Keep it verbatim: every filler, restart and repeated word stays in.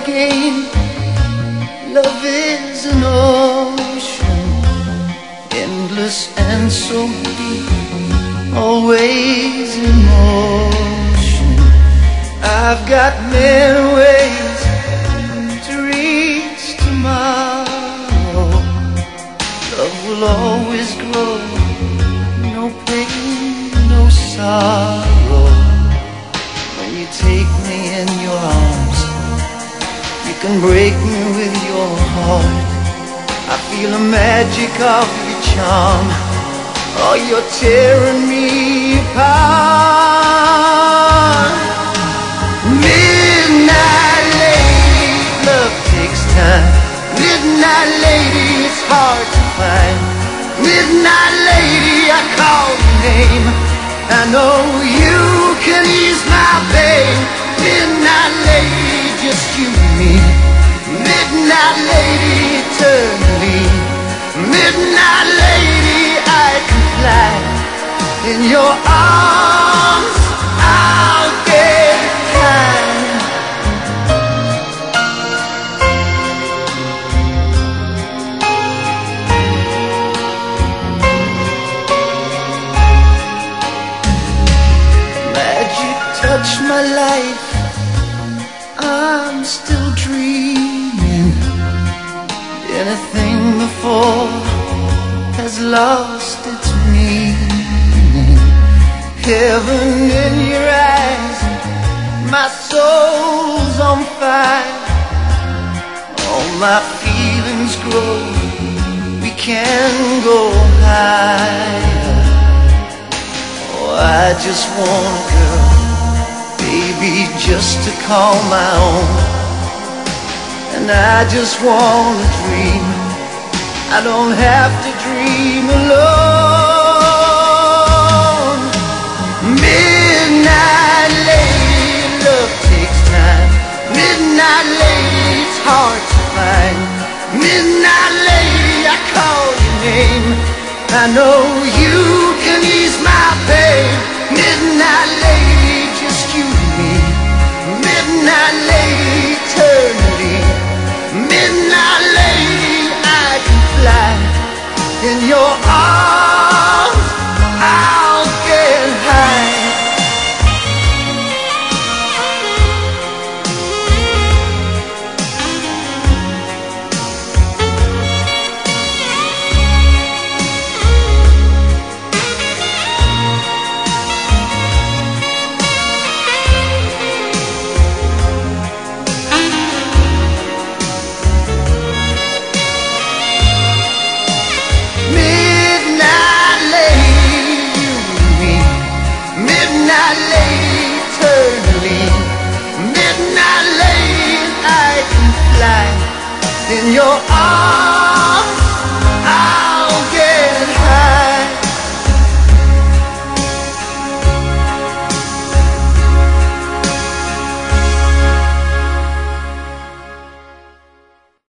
again. Love is an ocean, endless and so deep, always in motion. I've got many ways to reach tomorrow. Love will always grow, no pain, no sorrow. When you take me in your arms, you can break me with your heart. I feel the magic of your charm. Oh, you're tearing me apart. Midnight lady, love takes time. Midnight lady, it's hard to find. Midnight lady, I call your name. I know you can ease my pain. Midnight lady, just you and me. Midnight lady, eternally. Midnight lady, I can fly. In your arms, I'll get high. Magic touched my life, I'm still dreaming. Anything before has lost its meaning. Heaven in your eyes, my soul's on fire. All my feelings grow, we can go higher. Oh, I just want a girl, baby, just to call my own. And I just want to dream, I don't have to dream alone. Midnight lady, love takes time. Midnight lady, it's hard to find. Midnight lady, I call your name. I know you can ease my pain. Midnight lady, just you and me. Midnight lady, eternally. Midnight lady, I can fly. In your arms, I'll get high. Midnight lady, eternally. Midnight lady, I can fly. In your arms,